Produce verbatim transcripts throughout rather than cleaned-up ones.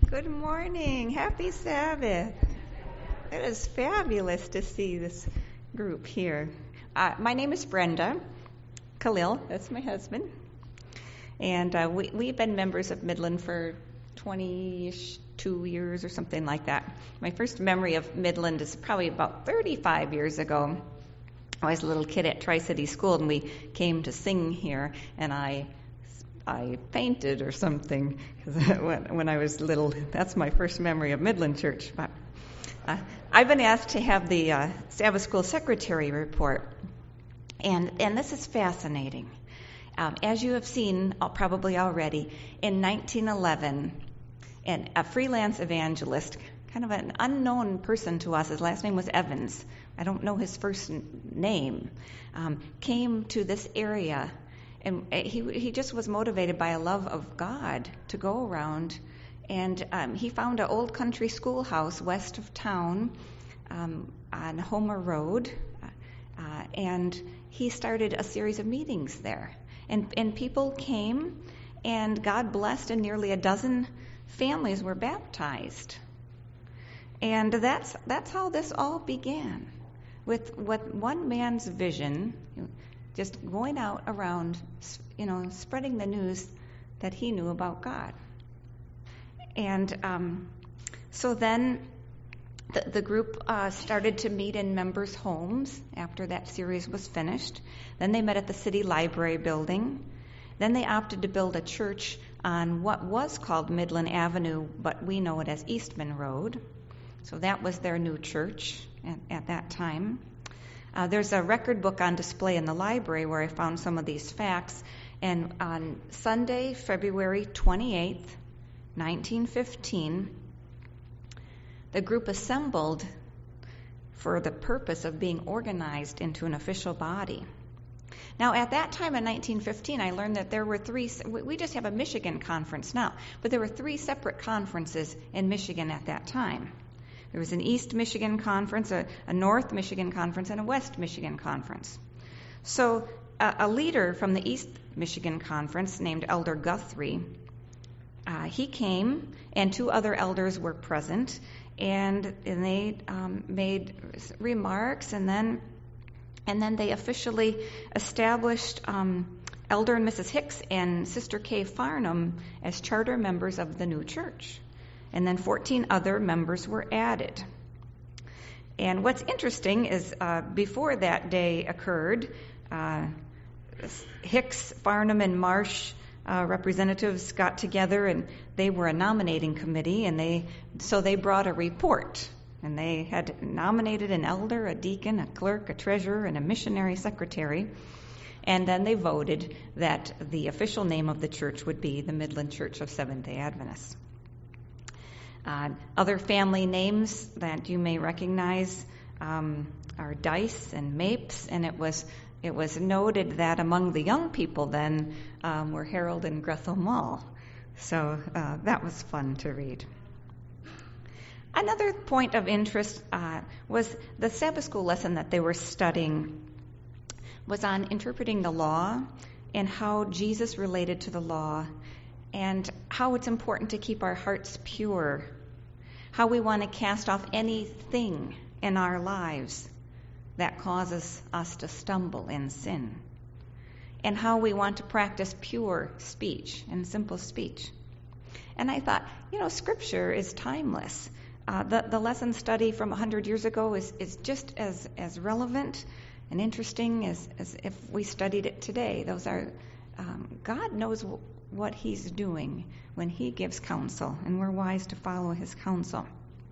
Good morning. Happy Sabbath. It is fabulous to see this group here. Uh, my name is Brenda Khalil. That's my husband. And uh, we, we've been members of Midland for twenty-two years or something like that. My first memory of Midland is probably about thirty-five years ago. I was a little kid at Tri-City School, and we came to sing here, and I I fainted or something when, when I was little. That's my first memory of Midland Church. But uh, I've been asked to have the uh, Sabbath School Secretary report, and, and this is fascinating. Um, as you have seen uh, probably already, in nineteen eleven, and a freelance evangelist, kind of an unknown person to us, his last name was Evans, I don't know his first name, um, came to this area. And he he just was motivated by a love of God to go around, and um, he found an old country schoolhouse west of town um, on Homer Road, uh, and he started a series of meetings there. And and people came, and God blessed, and nearly a dozen families were baptized. And that's that's how this all began, with with one man's vision. Just going out around, you know, spreading the news that he knew about God. And um, so then the, the group uh, started to meet in members' homes after that series was finished. Then they met at the city library building. Then they opted to build a church on what was called Midland Avenue, but we know it as Eastman Road. So that was their new church at, at that time. Uh, there's a record book on display in the library where I found some of these facts. And on Sunday, February twenty-eighth, nineteen fifteen, the group assembled for the purpose of being organized into an official body. Now, at that time in nineteen fifteen, I learned that there were three, we just have a Michigan conference now, but there were three separate conferences in Michigan at that time. There was an East Michigan conference, a, a North Michigan conference, and a West Michigan conference. So uh, a leader from the East Michigan conference named Elder Guthrie, uh, he came, and two other elders were present, and, and they um, made remarks, and then and then they officially established um, Elder and Missus Hicks and Sister Kay Farnham as charter members of the new church. And then fourteen other members were added. And what's interesting is uh, before that day occurred, uh, Hicks, Farnham, and Marsh uh, representatives got together, and they were a nominating committee, and they so they brought a report. And they had nominated an elder, a deacon, a clerk, a treasurer, and a missionary secretary. And then they voted that the official name of the church would be the Midland Church of Seventh-day Adventists. Uh, other family names that you may recognize um, are Dice and Mapes, and it was it was noted that among the young people then um, were Harold and Grethel Mull. So uh, that was fun to read. Another point of interest uh, was the Sabbath school lesson that they were studying was on interpreting the law and how Jesus related to the law, and how it's important to keep our hearts pure, how we want to cast off anything in our lives that causes us to stumble in sin, and how we want to practice pure speech and simple speech. And I thought, you know, Scripture is timeless. Uh, the, the lesson study from one hundred years ago is, is just as, as relevant and interesting as, as if we studied it today. Those are, um, God knows w- what he's doing when he gives counsel, and we're wise to follow his counsel.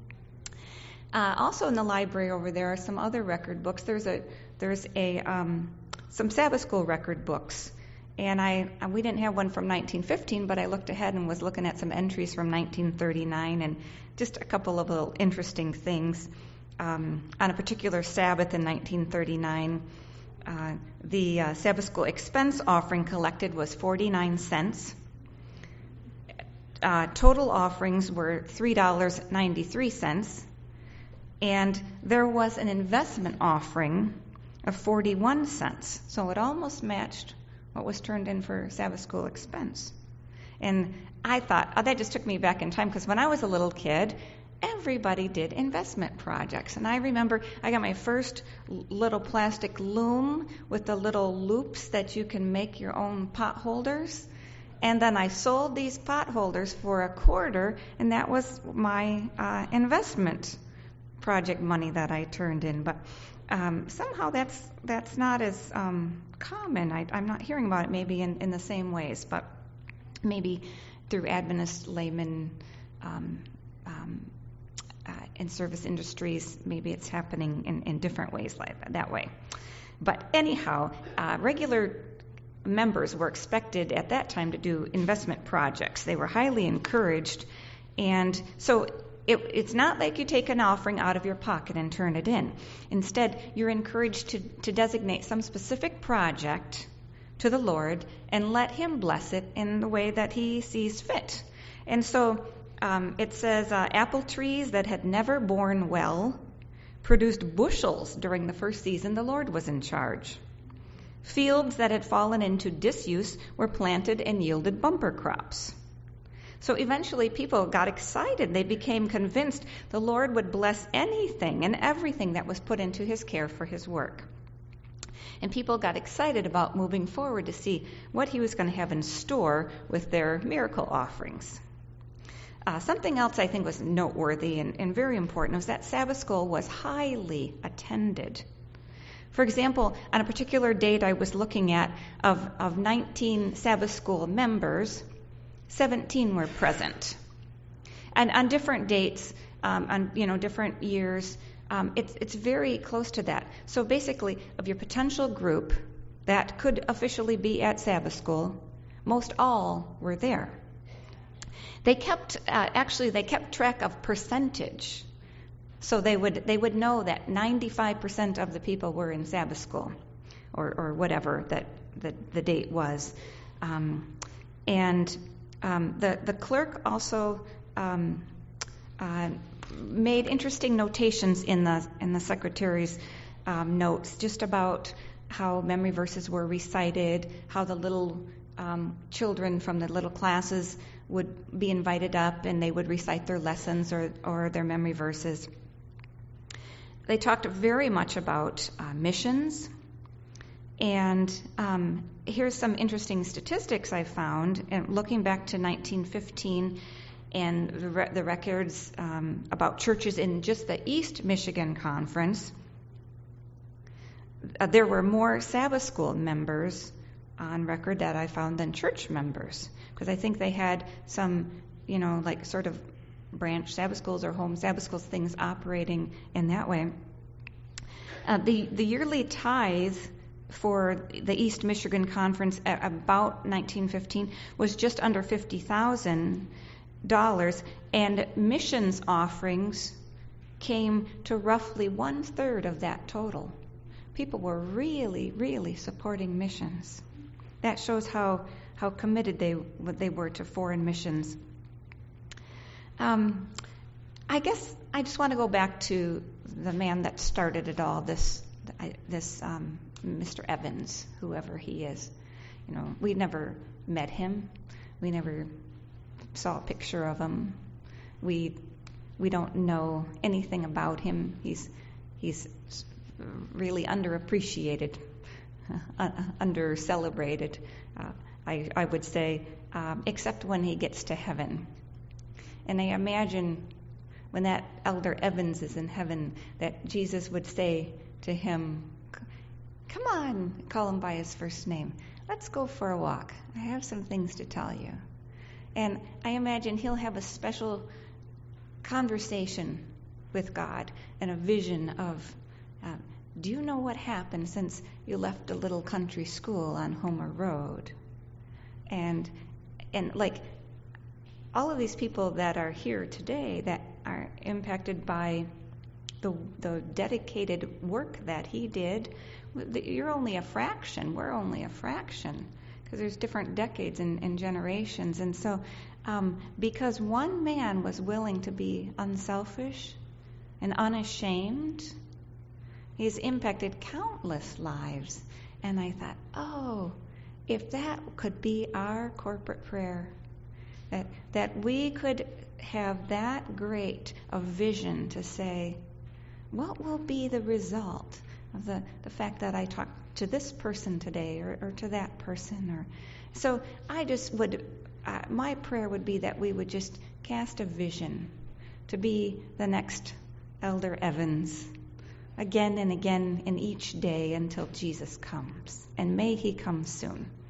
Uh, also in the library over there are some other record books. There's a there's a um, some Sabbath school record books, and I we didn't have one from nineteen fifteen, but I looked ahead and was looking at some entries from nineteen thirty-nine, and just a couple of little interesting things. Um, on a particular Sabbath in nineteen thirty-nine, uh, the uh, Sabbath school expense offering collected was forty-nine cents. Uh, total offerings were three dollars and ninety-three cents, and there was an investment offering of forty-one cents. So it almost matched what was turned in for Sabbath school expense. And I thought, oh, that just took me back in time, because when I was a little kid, everybody did investment projects. And I remember I got my first little plastic loom with the little loops that you can make your own pot holders. And then I sold these pot holders for a quarter, and that was my uh, investment project money that I turned in. But um, somehow that's that's not as um, common. I, I'm not hearing about it maybe in, in the same ways, but maybe through Adventist laymen um, um, uh, in service industries, maybe it's happening in, in different ways like that, that way. But anyhow, uh, regular members were expected at that time to do investment projects. They were highly encouraged. And so it, it's not like you take an offering out of your pocket and turn it in. Instead, you're encouraged to, to designate some specific project to the Lord and let Him bless it in the way that He sees fit. And so um, it says uh, apple trees that had never borne well produced bushels during the first season the Lord was in charge. Fields that had fallen into disuse were planted and yielded bumper crops. So eventually people got excited. They became convinced the Lord would bless anything and everything that was put into His care for His work. And people got excited about moving forward to see what He was going to have in store with their miracle offerings. Uh, something else I think was noteworthy and, and very important was that Sabbath school was highly attended. For example, on a particular date I was looking at, of, of nineteen Sabbath school members, seventeen were present. And on different dates, um, on you know different years, um, it's it's very close to that. So basically, of your potential group that could officially be at Sabbath school, most all were there. They kept uh, actually they kept track of percentage. So they would they would know that ninety-five percent of the people were in Sabbath school, or, or whatever that the, the date was. Um, and um, the, the clerk also um, uh, made interesting notations in the in the secretary's um, notes just about how memory verses were recited, how the little um, children from the little classes would be invited up and they would recite their lessons or, or their memory verses. They talked very much about uh, missions, and um, here's some interesting statistics I found. And looking back to nineteen fifteen and the, re- the records um, about churches in just the East Michigan Conference, uh, there were more Sabbath school members on record that I found than church members, because I think they had some, you know, like sort of branch Sabbath schools or home Sabbath schools, things operating in that way. Uh, the, the yearly tithe for the East Michigan Conference at about nineteen fifteen was just under fifty thousand dollars, and missions offerings came to roughly one-third of that total. People were really, really supporting missions. That shows how, how committed they, they were to foreign missions. Um, I guess I just want to go back to the man that started it all, this this um, Mister Evans, whoever he is. You know, we never met him. We never saw a picture of him. We we don't know anything about him. He's he's really underappreciated, uh, under celebrated. Uh, I I would say, um, except when he gets to heaven. And I imagine when that elder Evans is in heaven, that Jesus would say to him, "Come on," call him by his first name. "Let's go for a walk. I have some things to tell you." And I imagine he'll have a special conversation with God and a vision of, uh, do you know what happened since you left a little country school on Homer Road? And and like all of these people that are here today that are impacted by the the dedicated work that he did, you're only a fraction. We're only a fraction, because there's different decades and, and generations. And so um, because one man was willing to be unselfish and unashamed, he's impacted countless lives. And I thought, oh, if that could be our corporate prayer, That, that we could have that great a vision to say, what will be the result of the, the fact that I talked to this person today or, or to that person? Or so I just would, uh, my prayer would be that we would just cast a vision to be the next Elder Evans again and again in each day until Jesus comes. And may he come soon.